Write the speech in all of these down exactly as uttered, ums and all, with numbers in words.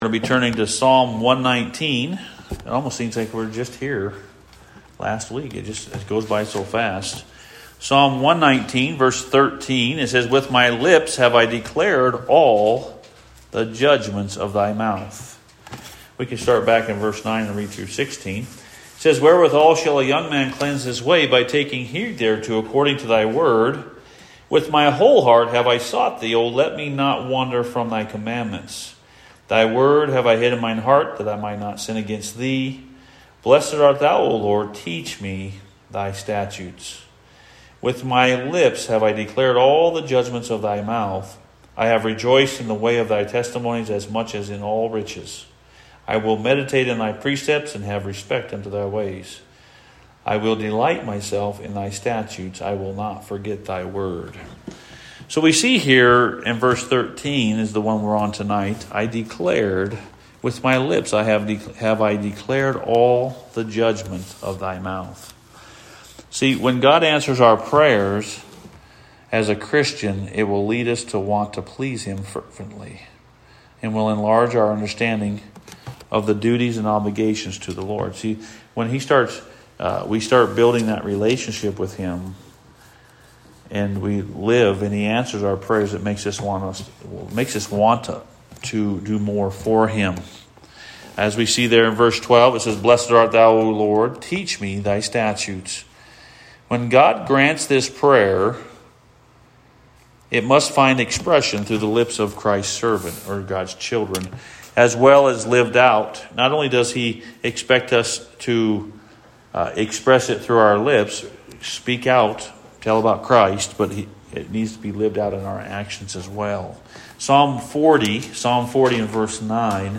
We're going to be turning to Psalm one nineteen. It almost seems like we're just here last week. It just it goes by so fast. Psalm one nineteen, verse thirteen, it says, "With my lips have I declared all the judgments of thy mouth." We can start back in verse nine and read through sixteen. It says, "Wherewithal shall a young man cleanse his way? By taking heed thereto according to thy word. With my whole heart have I sought thee, O let me not wander from thy commandments. Thy word have I hid in mine heart, that I might not sin against thee. Blessed art thou, O Lord, teach me thy statutes. With my lips have I declared all the judgments of thy mouth. I have rejoiced in the way of thy testimonies as much as in all riches. I will meditate in thy precepts and have respect unto thy ways. I will delight myself in thy statutes. I will not forget thy word." So we see here in verse thirteen is the one we're on tonight. I declared, with my lips I have, de- have I declared all the judgment of thy mouth. See, when God answers our prayers as a Christian, it will lead us to want to please him fervently and will enlarge our understanding of the duties and obligations to the Lord. See, when he starts, uh, we start building that relationship with him, and we live, and he answers our prayers, it makes us want us makes us want to, to do more for him. As we see there in verse twelve, it says, "Blessed art thou, O Lord, teach me thy statutes." When God grants this prayer, it must find expression through the lips of Christ's servant, or God's children, as well as lived out. Not only does he expect us to uh, express it through our lips, speak out, tell about Christ, but he, it needs to be lived out in our actions as well. Psalm forty, Psalm forty and verse nine.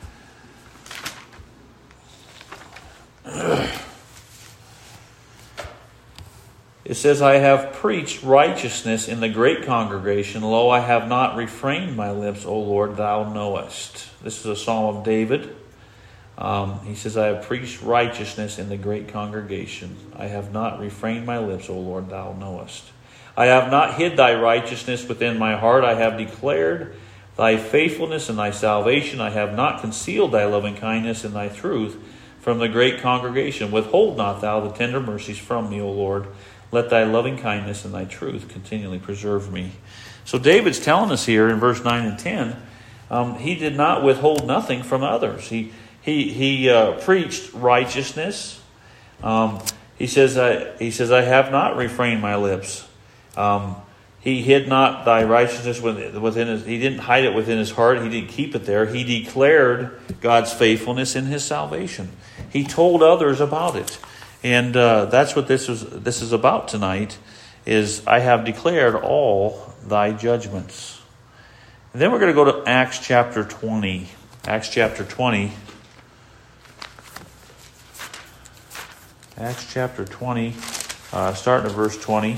It says, "I have preached righteousness in the great congregation. Lo, I have not refrained my lips, O Lord, thou knowest." This is a psalm of David. Um, he says, "I have preached righteousness in the great congregation. I have not refrained my lips, O Lord, thou knowest. I have not hid thy righteousness within my heart. I have declared thy faithfulness and thy salvation. I have not concealed thy loving kindness and thy truth from the great congregation. Withhold not thou the tender mercies from me, O Lord. Let thy loving kindness and thy truth continually preserve me." So David's telling us here in verse nine and ten, um, he did not withhold nothing from others. He He he uh, preached righteousness. Um, he says, I, he says, "I have not refrained my lips." Um, he hid not thy righteousness within his. He didn't hide it within his heart. He didn't keep it there. He declared God's faithfulness in his salvation. He told others about it, and uh, that's what this is. This is about tonight. Is I have declared all thy judgments. And then we're going to go to Acts chapter twenty. Acts chapter twenty. Acts chapter twenty, uh, starting at verse twenty.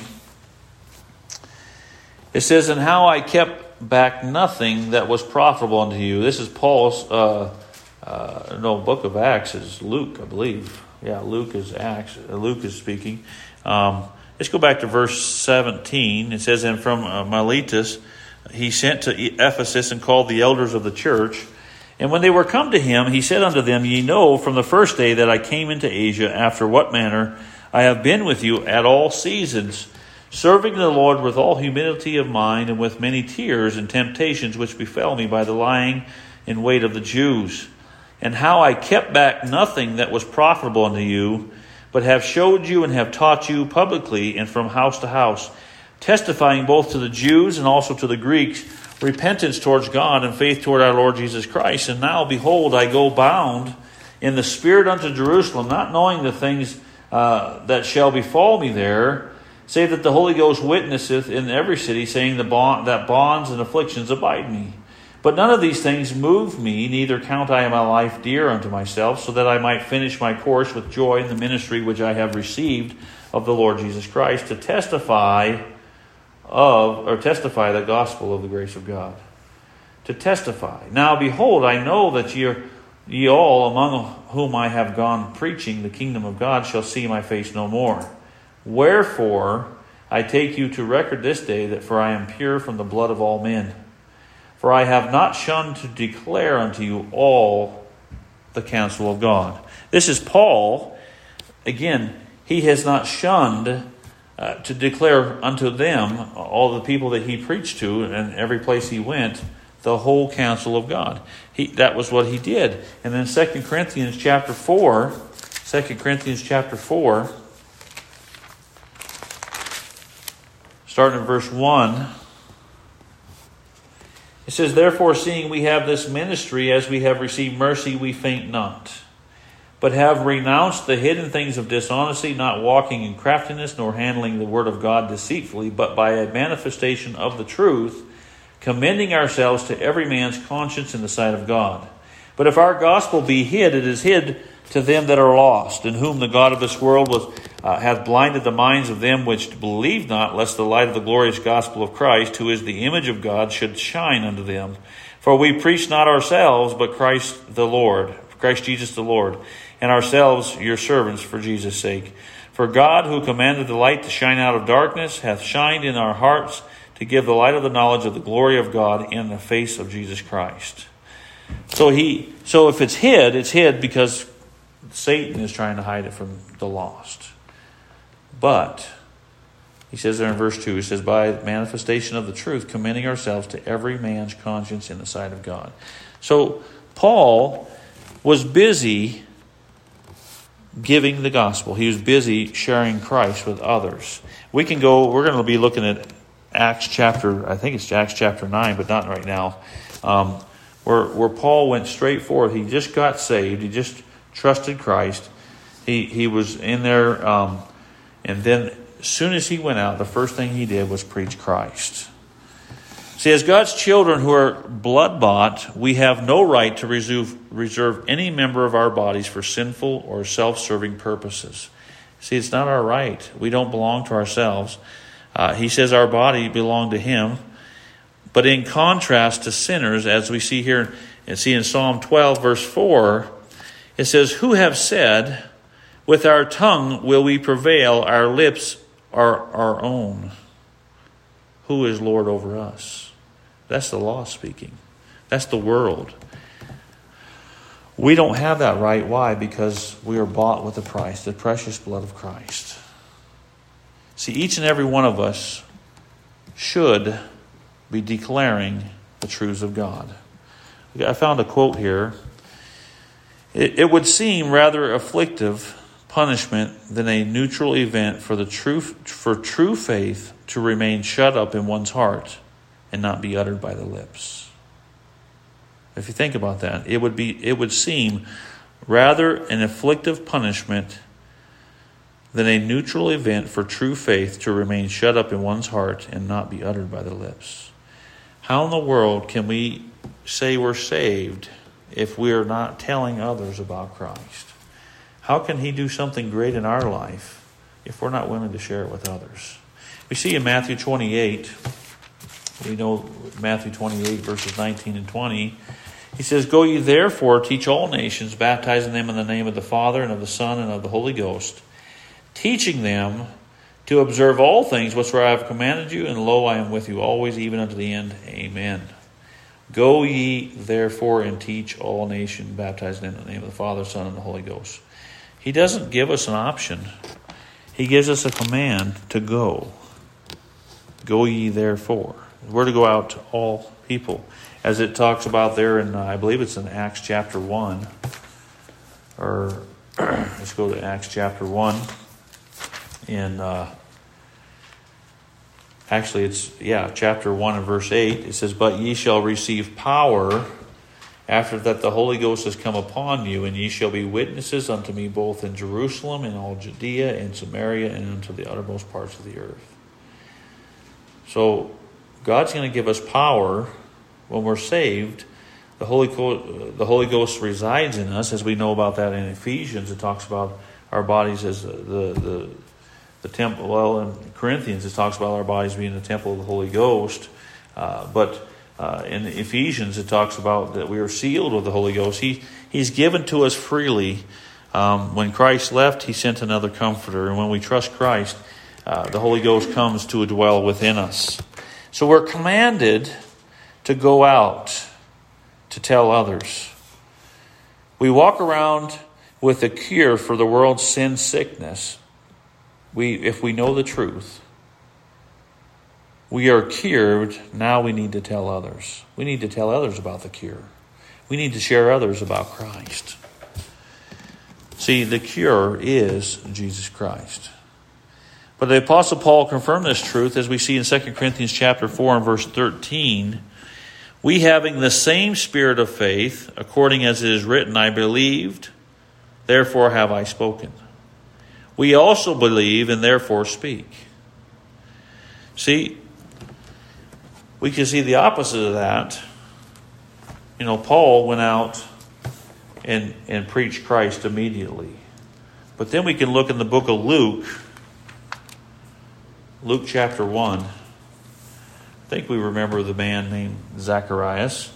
It says, "And how I kept back nothing that was profitable unto you." This is Paul's, uh, uh, no, book of Acts is Luke, I believe. Yeah, Luke is Acts. Uh, Luke is speaking. Um, let's go back to verse seventeen. It says, "And from uh, Miletus he sent to Ephesus and called the elders of the church. And when they were come to him, he said unto them, Ye know from the first day that I came into Asia, after what manner I have been with you at all seasons, serving the Lord with all humility of mind, and with many tears and temptations which befell me by the lying in wait of the Jews. And how I kept back nothing that was profitable unto you, but have showed you and have taught you publicly and from house to house, testifying both to the Jews and also to the Greeks, repentance towards God and faith toward our Lord Jesus Christ. And now, behold, I go bound in the Spirit unto Jerusalem, not knowing the things uh, that shall befall me there, save that the Holy Ghost witnesseth in every city, saying the bond, that bonds and afflictions abide me. But none of these things move me, neither count I my life dear unto myself, so that I might finish my course with joy in the ministry which I have received of the Lord Jesus Christ, to testify of, or testify the gospel of the grace of God. To testify. Now behold, I know that ye, ye all among whom I have gone preaching the kingdom of God shall see my face no more. Wherefore I take you to record this day that for I am pure from the blood of all men. For I have not shunned to declare unto you all the counsel of God. This is Paul. Again, he has not shunned uh, to declare unto them, all the people that he preached to, and every place he went, the whole counsel of God. He, that was what he did. And then Second Corinthians chapter four, Second Corinthians chapter four, starting in verse one, it says, Therefore, seeing we have this ministry, as we have received mercy, we faint not, but have renounced the hidden things of dishonesty, not walking in craftiness, nor handling the word of God deceitfully, but by a manifestation of the truth, commending ourselves to every man's conscience in the sight of God. But if our gospel be hid, it is hid to them that are lost, in whom the God of this world was, uh, hath blinded the minds of them which believe not, lest the light of the glorious gospel of Christ, who is the image of God, should shine unto them. For we preach not ourselves, but Christ the Lord, Christ Jesus the Lord, and ourselves your servants for Jesus' sake. For God, who commanded the light to shine out of darkness, hath shined in our hearts to give the light of the knowledge of the glory of God in the face of Jesus Christ. So he, so if it's hid, it's hid because Satan is trying to hide it from the lost. But he says there in verse two, he says, by manifestation of the truth, commending ourselves to every man's conscience in the sight of God. So Paul was busy giving the gospel. He was busy sharing Christ with others. We can go, we're going to be looking at Acts chapter, I think it's Acts chapter nine, but not right now, um, where, where Paul went straight forward. He just got saved. He just trusted Christ. He he was in there, um, and then as soon as he went out, the first thing he did was preach Christ. See, as God's children who are blood-bought, we have no right to reserve, reserve any member of our bodies for sinful or self-serving purposes. See, it's not our right. We don't belong to ourselves. Uh, he says our body belonged to him. But in contrast to sinners, as we see here, and see in Psalm twelve, verse four, it says, Who have said, with our tongue will we prevail, our lips are our own. Who is Lord over us? That's the law speaking. That's the world. We don't have that right. Why? Because we are bought with a price, the precious blood of Christ. See, each and every one of us should be declaring the truths of God. I found a quote here. It, it would seem rather afflictive punishment than a neutral event for the true for true faith to remain shut up in one's heart and not be uttered by the lips. If you think about that, it would be it would seem rather an afflictive punishment than a neutral event for true faith to remain shut up in one's heart and not be uttered by the lips. How in the world can we say we're saved if we are not telling others about Christ? How can he do something great in our life if we're not willing to share it with others? We see in Matthew twenty-eight, we know Matthew twenty-eight, verses nineteen and twenty, he says, Go ye therefore, teach all nations, baptizing them in the name of the Father and of the Son and of the Holy Ghost, teaching them to observe all things whatsoever I have commanded you, and lo, I am with you always, even unto the end. Amen. Go ye therefore and teach all nations, baptizing them in the name of the Father, Son, and the Holy Ghost. He doesn't give us an option. He gives us a command to go. Go ye therefore. We're to go out to all people. As it talks about there in, uh, I believe it's in Acts chapter one. Or let's go to Acts chapter one. In uh, actually it's yeah chapter one and verse eight. It says, But ye shall receive power after that the Holy Ghost has come upon you, and ye shall be witnesses unto me both in Jerusalem and all Judea and Samaria and unto the uttermost parts of the earth. So God's going to give us power when we're saved. The Holy Co- the Holy Ghost resides in us, as we know about that in Ephesians. It talks about our bodies as the the The temple, well, in Corinthians, it talks about our bodies being the temple of the Holy Ghost. Uh, but uh, in Ephesians, it talks about that we are sealed with the Holy Ghost. He He's given to us freely. Um, when Christ left, he sent another comforter. And when we trust Christ, uh, the Holy Ghost comes to dwell within us. So we're commanded to go out to tell others. We walk around with a cure for the world's sin sickness. We, if we know the truth, we are cured. Now we need to tell others. We need to tell others about the cure. We need to share others about Christ. See, the cure is Jesus Christ. But the Apostle Paul confirmed this truth as we see in Second Corinthians chapter four and verse thirteen. We having the same spirit of faith, according as it is written, I believed, therefore have I spoken. We also believe and therefore speak. See, we can see the opposite of that. You know, Paul went out and, and preached Christ immediately. But then we can look in the book of Luke, Luke chapter one. I think we remember the man named Zacharias.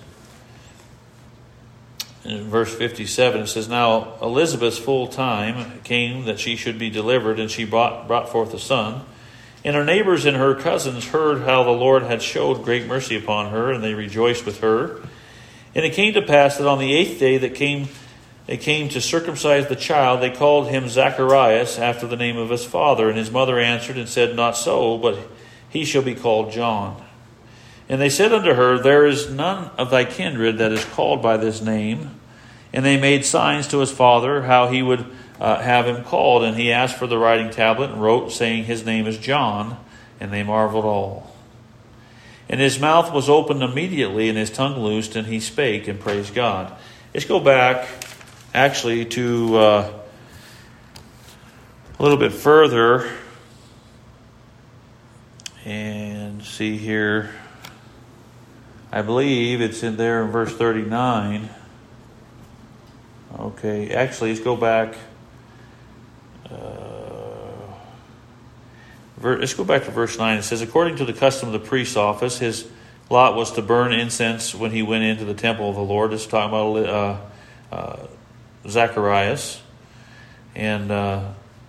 In verse fifty-seven, it says, Now Elizabeth's full time came that she should be delivered, and she brought, brought forth a son. And her neighbors and her cousins heard how the Lord had showed great mercy upon her, and they rejoiced with her. And it came to pass that on the eighth day that came, they came to circumcise the child, they called him Zacharias, after the name of his father. And his mother answered and said, Not so, but he shall be called John. And they said unto her, There is none of thy kindred that is called by this name. And they made signs to his father how he would uh, have him called. And he asked for the writing tablet and wrote, saying, His name is John. And they marveled all. And his mouth was opened immediately, and his tongue loosed, and he spake and praised God. Let's go back, actually, to uh, a little bit further and see here. I believe it's in there in verse thirty-nine. Okay, actually, let's go back. Uh, let's go back to verse nine. It says, According to the custom of the priest's office, his lot was to burn incense when he went into the temple of the Lord. It's talking about uh, uh, Zacharias. And, uh,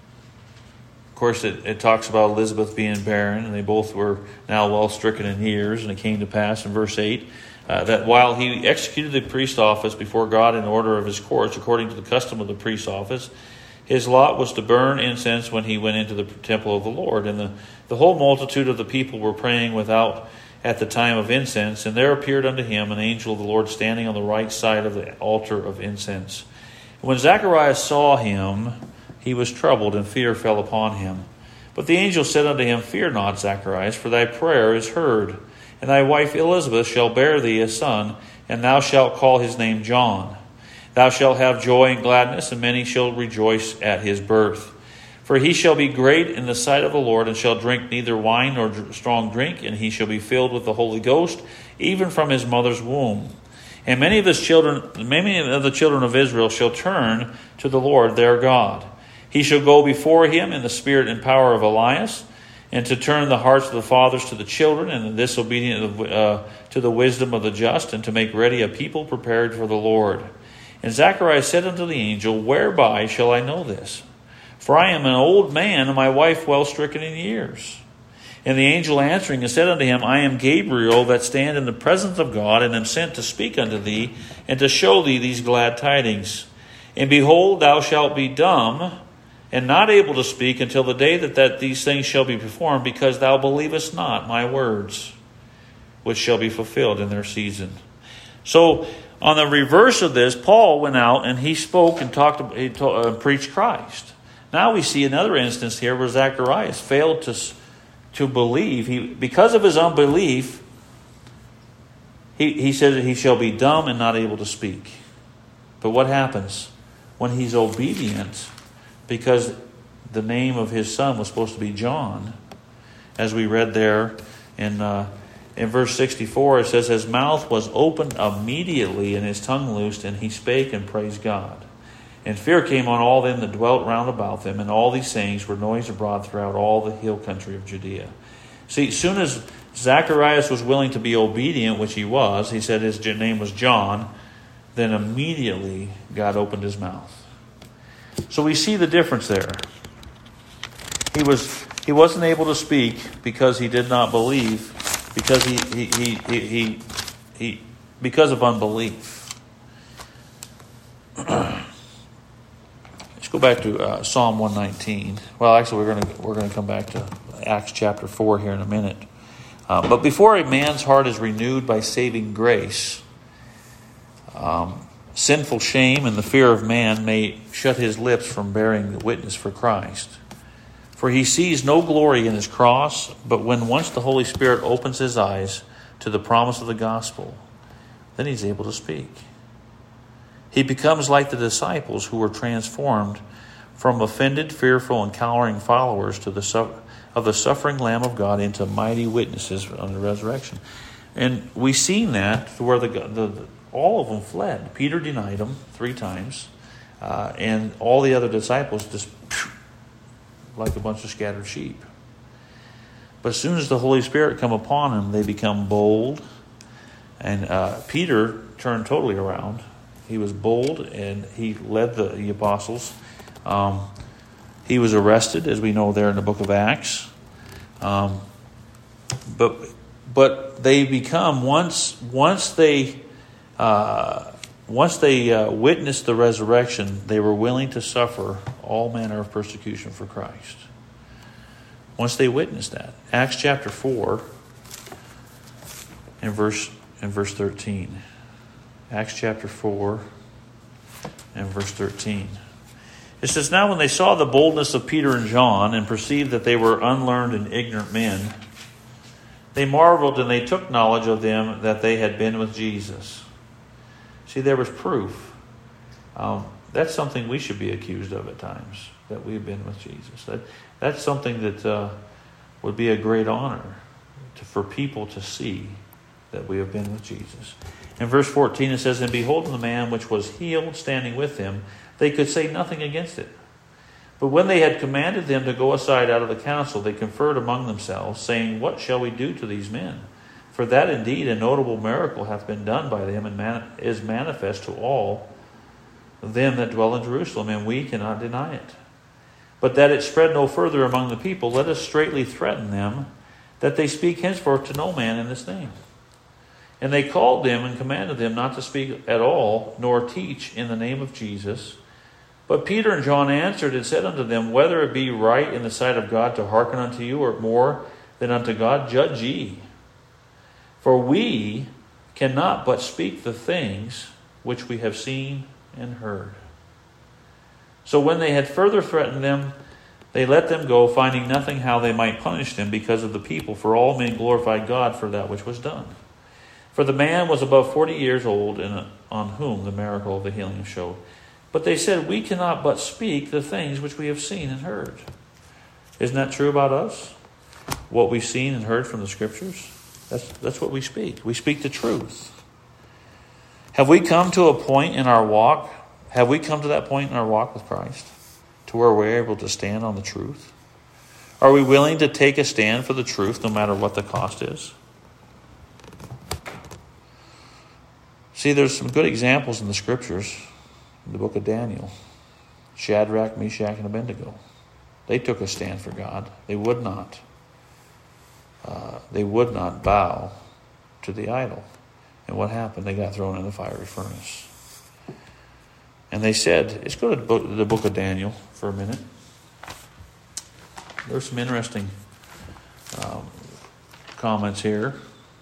of course, it, it talks about Elizabeth being barren, and they both were now well stricken in years. And it came to pass in verse eight, Uh, that while he executed the priest's office before God in order of his courts, according to the custom of the priest's office, his lot was to burn incense when he went into the temple of the Lord. And the, the whole multitude of the people were praying without at the time of incense. And there appeared unto him an angel of the Lord standing on the right side of the altar of incense. When Zacharias saw him, he was troubled, and fear fell upon him. But the angel said unto him, Fear not, Zacharias, for thy prayer is heard. And thy wife Elizabeth shall bear thee a son, and thou shalt call his name John. Thou shalt have joy and gladness, and many shall rejoice at his birth. For he shall be great in the sight of the Lord, and shall drink neither wine nor strong drink, and he shall be filled with the Holy Ghost, even from his mother's womb. And many of his children, many of the children of Israel shall turn to the Lord their God. He shall go before him in the spirit and power of Elias, and to turn the hearts of the fathers to the children, and the disobedient uh, to the wisdom of the just, and to make ready a people prepared for the Lord. And Zacharias said unto the angel, Whereby shall I know this? For I am an old man, and my wife well stricken in years. And the angel answering and said unto him, I am Gabriel, that stand in the presence of God, and am sent to speak unto thee, and to show thee these glad tidings. And behold, thou shalt be dumb, and not able to speak until the day that, that these things shall be performed, because thou believest not my words, which shall be fulfilled in their season. So, on the reverse of this, Paul went out and he spoke and talked, he told, uh, preached Christ. Now we see another instance here where Zacharias failed to to believe. He, because of his unbelief, he, he said that he shall be dumb and not able to speak. But what happens when he's obedient? Because the name of his son was supposed to be John, as we read there in uh, in verse sixty-four, it says, His mouth was opened immediately, and his tongue loosed, and he spake and praised God. And fear came on all them that dwelt round about them, and all these sayings were noised abroad throughout all the hill country of Judea. See, as soon as Zacharias was willing to be obedient, which he was, he said his name was John, then immediately God opened his mouth. So we see the difference there. He was he wasn't able to speak because he did not believe, because he he he he, he because of unbelief. Let's go back to uh, Psalm one nineteen. Well, actually, we're going to we're going to come back to Acts chapter four here in a minute. Uh, but before a man's heart is renewed by saving grace, um, sinful shame and the fear of man may shut his lips from bearing witness for Christ. For he sees no glory in his cross, but when once the Holy Spirit opens his eyes to the promise of the gospel, then he's able to speak. He becomes like the disciples who were transformed from offended, fearful, and cowering followers to the su- of the suffering Lamb of God into mighty witnesses on the resurrection. And we've seen that to where the, the, the all of them fled. Peter denied them three times, uh, and all the other disciples just like a bunch of scattered sheep. But as soon as the Holy Spirit come upon them, they become bold. And uh, Peter turned totally around. He was bold, and he led the, the apostles. Um, he was arrested, as we know there in the book of Acts. Um, but but they become once once they uh, once they uh, witnessed the resurrection, they were willing to suffer all manner of persecution for Christ. Once they witnessed that, Acts chapter four, and verse and verse thirteen. Acts chapter four and verse thirteen. It says, "Now when they saw the boldness of Peter and John and perceived that they were unlearned and ignorant men, they marveled and they took knowledge of them that they had been with Jesus." See, there was proof. Um, that's something we should be accused of at times, that we've been with Jesus. That That's something that uh, would be a great honor to, for people to see that we have been with Jesus. In verse fourteen it says, "And behold, the man which was healed standing with him, they could say nothing against it. But when they had commanded them to go aside out of the council, they conferred among themselves, saying, What shall we do to these men? For that indeed a notable miracle hath been done by them, and man- is manifest to all them that dwell in Jerusalem, and we cannot deny it. But that it spread no further among the people, let us straitly threaten them, that they speak henceforth to no man in this name. And they called them and commanded them not to speak at all, nor teach in the name of Jesus. But Peter and John answered and said unto them, Whether it be right in the sight of God to hearken unto you, or more than unto God, judge ye. For we cannot but speak the things which we have seen and heard. So when they had further threatened them, they let them go, finding nothing how they might punish them because of the people. For all men glorified God for that which was done. For the man was above forty years old, and on whom the miracle of the healing showed. But they said, We cannot but speak the things which we have seen and heard." Isn't that true about us? What we've seen and heard from the Scriptures? That's, that's what we speak. We speak the truth. Have we come to a point in our walk, have we come to that point in our walk with Christ, to where we're able to stand on the truth? Are we willing to take a stand for the truth no matter what the cost is? See, there's some good examples in the Scriptures. In the book of Daniel, Shadrach, Meshach, and Abednego. They took a stand for God. They would not. Uh, they would not bow to the idol. And what happened? They got thrown in the fiery furnace. And they said, let's go to the book, the book of Daniel for a minute. There's some interesting um, comments here.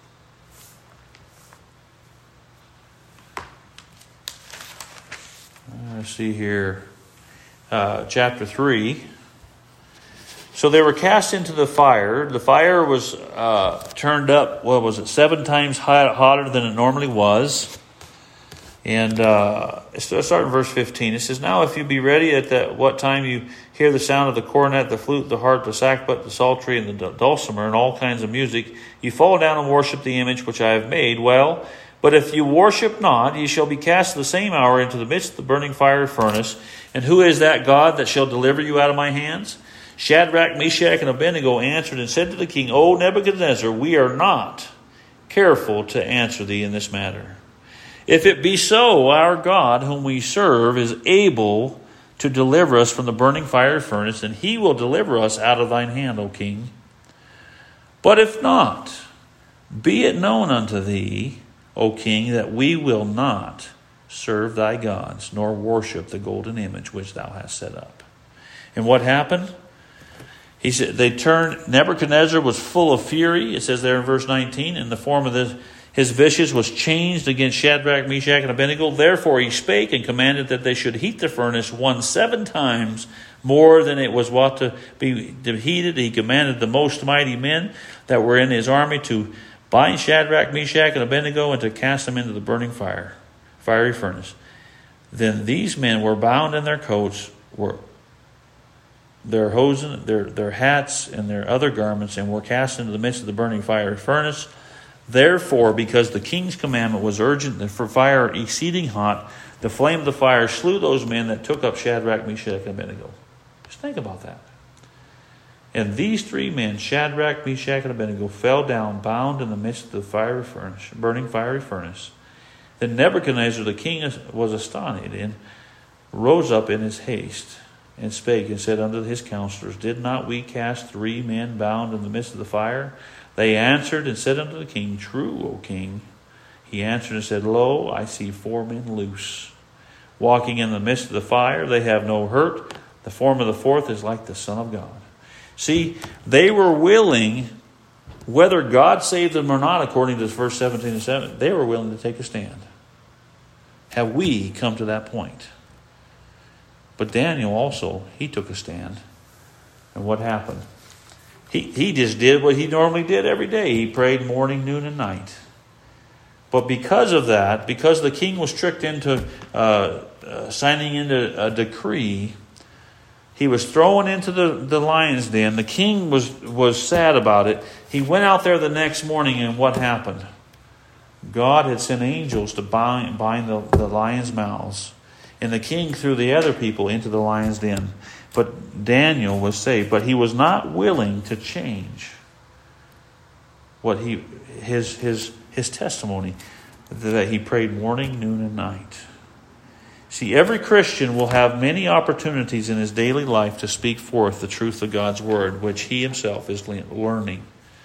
Let's see here. Uh, chapter three. So they were cast into the fire. The fire was uh, turned up, what was it, seven times hot, hotter than it normally was. And uh, start in verse fifteen. It says, "Now if you be ready at that what time you hear the sound of the cornet, the flute, the harp, the sackbut, the psaltery, and the dulcimer, and all kinds of music, you fall down and worship the image which I have made. Well, but if you worship not, ye shall be cast the same hour into the midst of the burning fire furnace. And who is that God that shall deliver you out of my hands?" Shadrach, Meshach, and Abednego answered and said to the king, "O Nebuchadnezzar, we are not careful to answer thee in this matter. If it be so, our God, whom we serve, is able to deliver us from the burning fire furnace, and he will deliver us out of thine hand, O king. But if not, be it known unto thee, O king, that we will not serve thy gods, nor worship the golden image which thou hast set up. And what happened? He said they turned. Nebuchadnezzar was full of fury. It says there in verse nineteen, in the form of the, his visage was changed against Shadrach, Meshach, and Abednego. Therefore he spake and commanded that they should heat the furnace one seven times more than it was wont to be heated. He commanded the most mighty men that were in his army to bind Shadrach, Meshach, and Abednego, and to cast them into the burning fire, fiery furnace. Then these men were bound in their coats, were their hosen, their, their hats, and their other garments, and were cast into the midst of the burning fiery furnace. Therefore, because the king's commandment was urgent and for fire exceeding hot, the flame of the fire slew those men that took up Shadrach, Meshach, and Abednego. Just think about that. And these three men, Shadrach, Meshach, and Abednego, fell down, bound in the midst of the fiery furnace, burning fiery furnace. Then Nebuchadnezzar the king was astonished, and rose up in his haste, and spake, and said unto his counselors, Did not we cast three men bound in the midst of the fire? They answered and said unto the king, True, O king. He answered and said, Lo, I see four men loose, walking in the midst of the fire. They have no hurt. The form of the fourth is like the Son of God. See, they were willing, whether God saved them or not, according to verse seventeen and seventeen, they were willing to take a stand. Have we come to that point? But Daniel also, he took a stand. And what happened? He, he just did what he normally did every day. He prayed morning, noon, and night. But because of that, because the king was tricked into uh, uh, signing into a decree, he was thrown into the, the lion's den. The king was, was sad about it. He went out there the next morning, and what happened? God had sent angels to bind, bind the, the lions' mouths. And the king threw the other people into the lion's den. But Daniel was saved. But he was not willing to change what he his his his testimony, that he prayed morning, noon, and night. See, every Christian will have many opportunities in his daily life to speak forth the truth of God's word, which he himself is learning.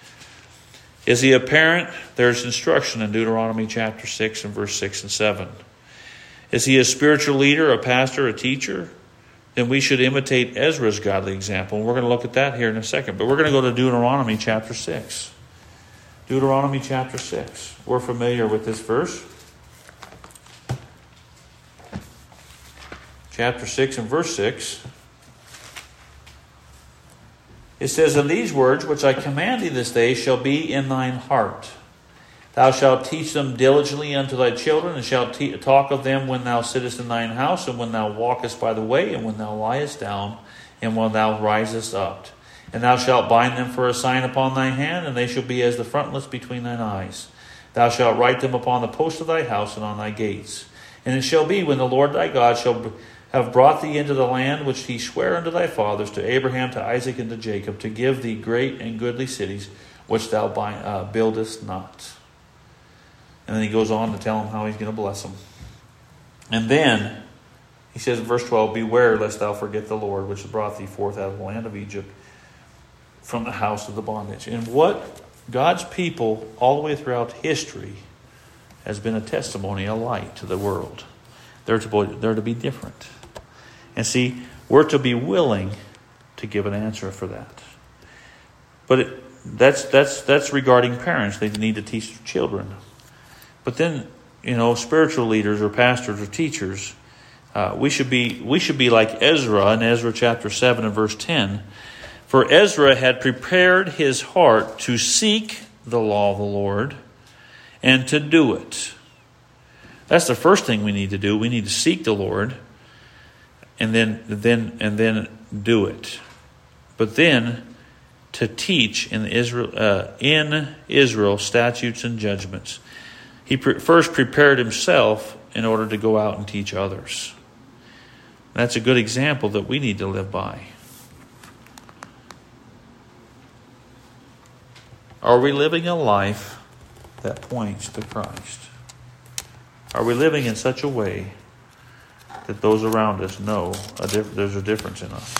Is he a parent? There's instruction in Deuteronomy chapter six and verse six and seven. Is he a spiritual leader, a pastor, a teacher? Then we should imitate Ezra's godly example. And we're going to look at that here in a second. But we're going to go to Deuteronomy chapter six. Deuteronomy chapter six. We're familiar with this verse. Chapter six and verse six. It says, And these words which I command thee this day shall be in thine heart. Thou shalt teach them diligently unto thy children, and shalt te- talk of them when thou sittest in thine house, and when thou walkest by the way, and when thou liest down, and when thou risest up. And thou shalt bind them for a sign upon thy hand, and they shall be as the frontlets between thine eyes. Thou shalt write them upon the post of thy house and on thy gates. And it shall be, when the Lord thy God shall have brought thee into the land which he sware unto thy fathers, to Abraham, to Isaac, and to Jacob, to give thee great and goodly cities, which thou bind, uh, buildest not. And then he goes on to tell them how he's going to bless them. And then he says in verse twelve, Beware lest thou forget the Lord, which brought thee forth out of the land of Egypt, from the house of the bondage. And what God's people all the way throughout history has been a testimony, a light to the world. They're to be, they're to be different. And see, we're to be willing to give an answer for that. But it, that's that's that's regarding parents. They need to teach their children. But then, you know, spiritual leaders or pastors or teachers, uh, we should be we should be like Ezra in Ezra chapter seven and verse ten. For Ezra had prepared his heart to seek the law of the Lord and to do it. That's the first thing we need to do. We need to seek the Lord and then then and then do it. But then to teach in Israel uh, in Israel statutes and judgments. He pre- first prepared himself in order to go out and teach others. That's a good example that we need to live by. Are we living a life that points to Christ? Are we living in such a way that those around us know a diff- there's a difference in us?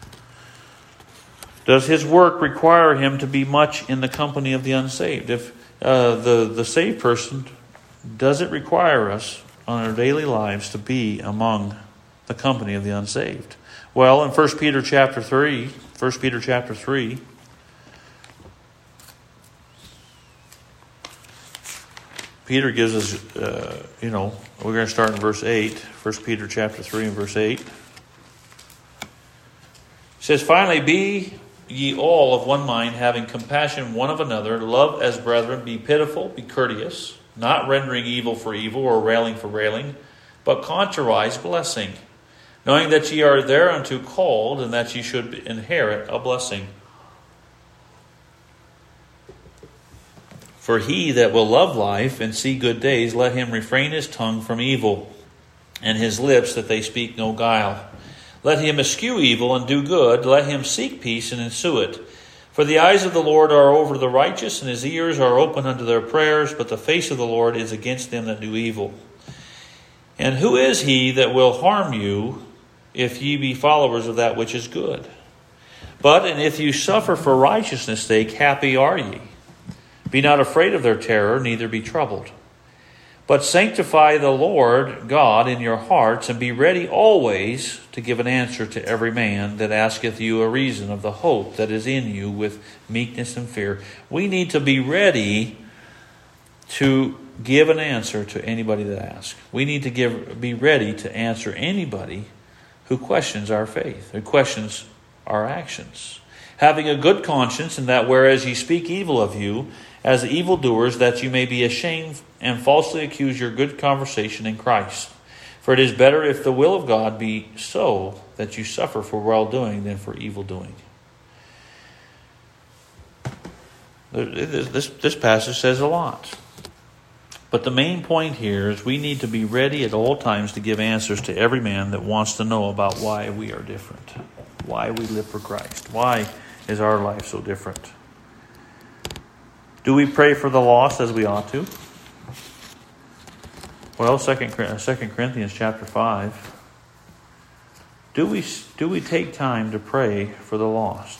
Does his work require him to be much in the company of the unsaved? If uh, the, the saved person, does it require us on our daily lives to be among the company of the unsaved? Well, in First Peter chapter three, First Peter chapter three, Peter gives us, uh, you know, we're going to start in verse eight. First Peter chapter three and verse eight. It says, "Finally, be ye all of one mind, having compassion one of another, love as brethren, be pitiful, be courteous, not rendering evil for evil or railing for railing, but contrarize blessing, knowing that ye are thereunto called, and that ye should inherit a blessing. For he that will love life and see good days, let him refrain his tongue from evil, and his lips that they speak no guile. Let him eschew evil and do good. Let him seek peace and ensue it. For the eyes of the Lord are over the righteous, and his ears are open unto their prayers, but the face of the Lord is against them that do evil. And who is he that will harm you, if ye be followers of that which is good? But, and if you suffer for righteousness' sake, happy are ye. Be not afraid of their terror, neither be troubled. But sanctify the Lord God in your hearts, and be ready always to give an answer to every man that asketh you a reason of the hope that is in you with meekness and fear." We need to be ready to give an answer to anybody that asks. We need to give, be ready to answer anybody who questions our faith, who questions our actions. Having a good conscience, in that whereas ye speak evil of you, as evildoers, that you may be ashamed and falsely accuse your good conversation in Christ. For it is better, if the will of God be so, that you suffer for well-doing than for evil-doing. This, this passage says a lot. But the main point here is we need to be ready at all times to give answers to every man that wants to know about why we are different, why we live for Christ, why is our life so different. Do we pray for the lost as we ought to? Well, Second Corinthians chapter five. Do we, do we take time to pray for the lost?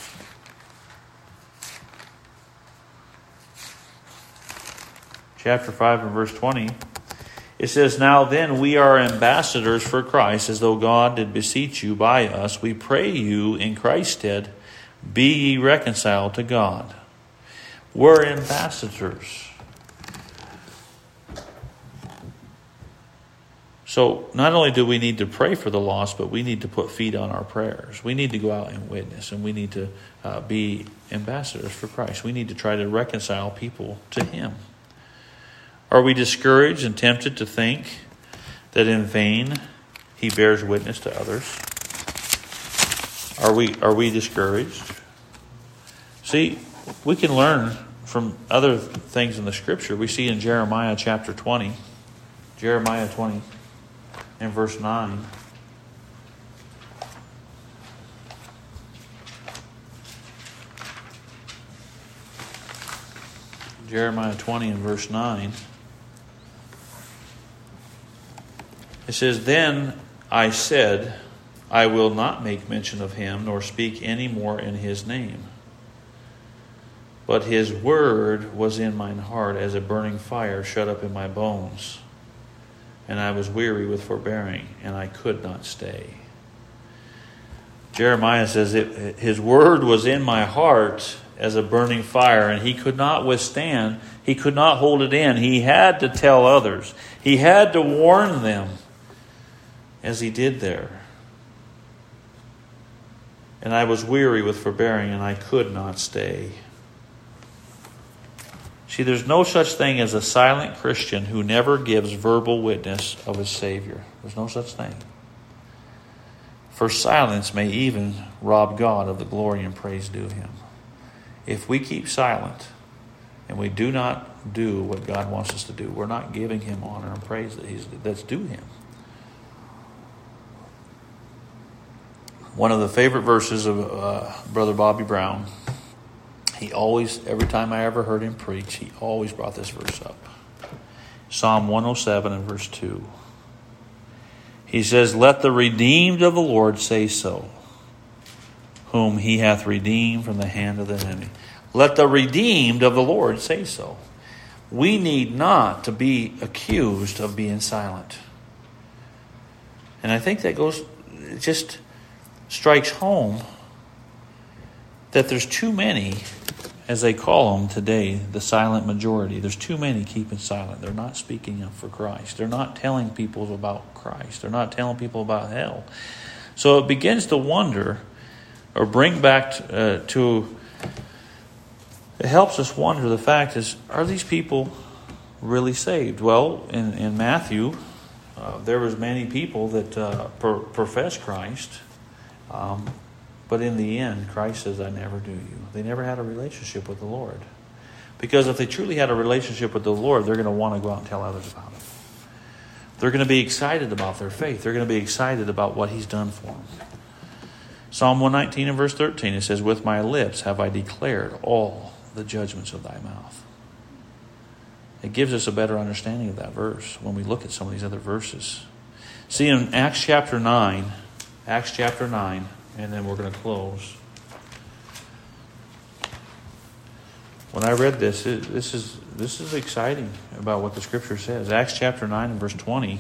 Chapter five and verse twenty. It says, "Now then we are ambassadors for Christ, as though God did beseech you by us. We pray you in Christ's stead, be ye reconciled to God." We're ambassadors. So not only do we need to pray for the lost, but we need to put feet on our prayers. We need to go out and witness, and we need to uh, be ambassadors for Christ. We need to try to reconcile people to Him. Are we discouraged and tempted to think that in vain He bears witness to others? Are we, are we discouraged? See, we can learn from other things in the Scripture. We see in Jeremiah chapter twenty, Jeremiah twenty and verse nine. Jeremiah twenty and verse nine. It says, "Then I said, I will not make mention of him, nor speak any more in his name. But his word was in mine heart as a burning fire shut up in my bones. And I was weary with forbearing, and I could not stay." Jeremiah says, it, his word was in my heart as a burning fire, and he could not withstand. He could not hold it in. He had to tell others. He had to warn them, as he did there. "And I was weary with forbearing, and I could not stay." See, there's no such thing as a silent Christian who never gives verbal witness of his Savior. There's no such thing. For silence may even rob God of the glory and praise due Him. If we keep silent and we do not do what God wants us to do, we're not giving Him honor and praise that he's, that's due Him. One of the favorite verses of uh, Brother Bobby Brown, he always, every time I ever heard him preach, he always brought this verse up. Psalm one oh seven and verse two. He says, "Let the redeemed of the Lord say so, whom He hath redeemed from the hand of the enemy." Let the redeemed of the Lord say so. we need not to be accused of being silent. And I think that goes, it just strikes home that there's too many, as they call them today, the silent majority. There's too many keeping silent. They're not speaking up for Christ. They're not telling people about Christ. They're not telling people about hell. So it begins to wonder, or bring back uh, to, it helps us wonder, the fact is, are these people really saved? Well, in, in Matthew, uh, there was many people that uh, per, profess Christ, um, but in the end, Christ says, I never knew you. They never had a relationship with the Lord. Because if they truly had a relationship with the Lord, they're going to want to go out and tell others about it. They're going to be excited about their faith. They're going to be excited about what He's done for them. Psalm one nineteen and verse thirteen, it says, with my lips have I declared all the judgments of thy mouth. It gives us a better understanding of that verse when we look at some of these other verses. See, in Acts chapter nine, Acts chapter nine, and then we're going to close. When I read this, it, this is this is exciting about what the Scripture says. Acts chapter nine and verse twenty.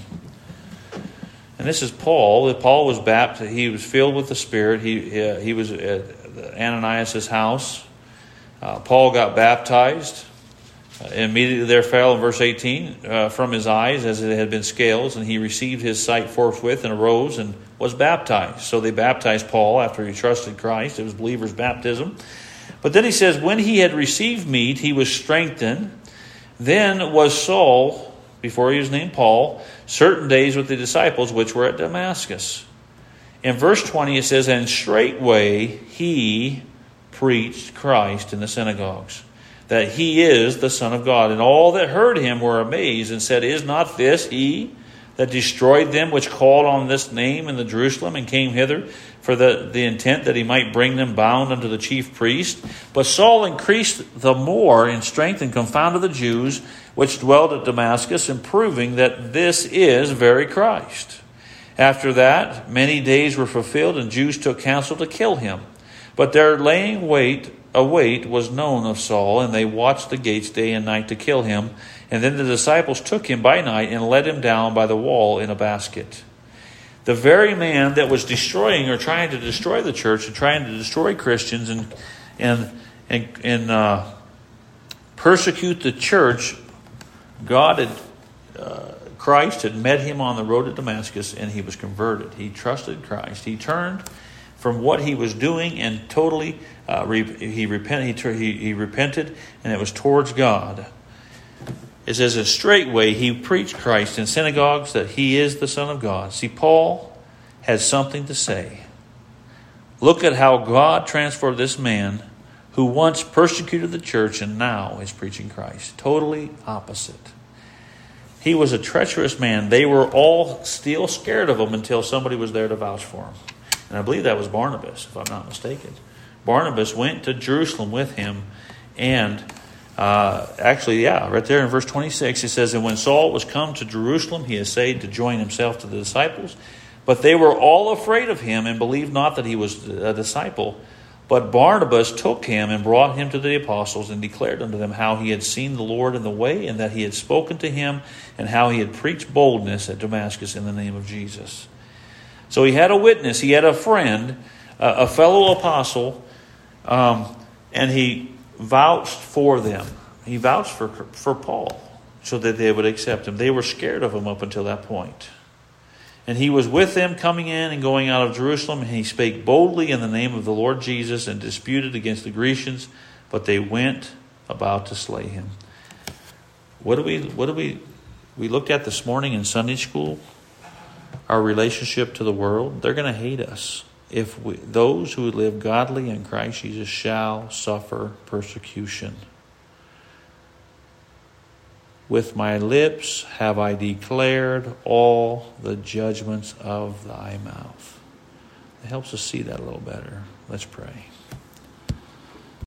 And this is Paul. Paul was baptized. He was filled with the Spirit. He uh, he was at Ananias' house. Uh, Paul got baptized. Uh, immediately there fell, in verse eighteen, uh, from his eyes as it had been scales, and he received his sight forthwith and arose and was baptized. So they baptized Paul after he trusted Christ. It was believer's baptism. But then he says, when he had received meat, he was strengthened. Then was Saul, before he was named Paul, certain days with the disciples which were at Damascus. In verse twenty it says, and straightway he preached Christ in the synagogues, that he is the Son of God. And all that heard him were amazed and said, is not this he that destroyed them which called on this name in the Jerusalem and came hither for the, the intent that he might bring them bound unto the chief priest? But Saul increased the more in strength and confounded the Jews which dwelled at Damascus, and proving that this is very Christ. After that, many days were fulfilled, and Jews took counsel to kill him. But their laying wait, a wait was known of Saul, and they watched the gates day and night to kill him. And then the disciples took him by night and let him down by the wall in a basket. The very man that was destroying or trying to destroy the church and trying to destroy Christians and and and, and uh, persecute the church, God had, uh, Christ had met him on the road to Damascus, and he was converted. He trusted Christ. He turned from what he was doing and totally uh, re- he repented. He, he, he repented, and it was towards God. It says, and straightway he preached Christ in synagogues, that he is the Son of God. See, Paul has something to say. Look at how God transformed this man who once persecuted the church and now is preaching Christ. Totally opposite. He was a treacherous man. They were all still scared of him until somebody was there to vouch for him. And I believe that was Barnabas, if I'm not mistaken. Barnabas went to Jerusalem with him, and uh, actually, yeah, right there in verse twenty-six, it says, and when Saul was come to Jerusalem, he essayed to join himself to the disciples, but they were all afraid of him and believed not that he was a disciple. But Barnabas took him and brought him to the apostles and declared unto them how he had seen the Lord in the way, and that he had spoken to him, and how he had preached boldness at Damascus in the name of Jesus. So he had a witness, he had a friend, uh, a fellow apostle, um, and he vouched for them. He vouched for, for Paul so that they would accept him. They were scared of him up until that point. And he was with them coming in and going out of Jerusalem, and he spake boldly in the name of the Lord Jesus and disputed against the Grecians, but they went about to slay him. What do we, what do we, we looked at this morning in Sunday school? Our relationship to the world. They're going to hate us. If we, those who live godly in Christ Jesus shall suffer persecution. With my lips have I declared all the judgments of thy mouth. It helps us see that a little better. Let's pray.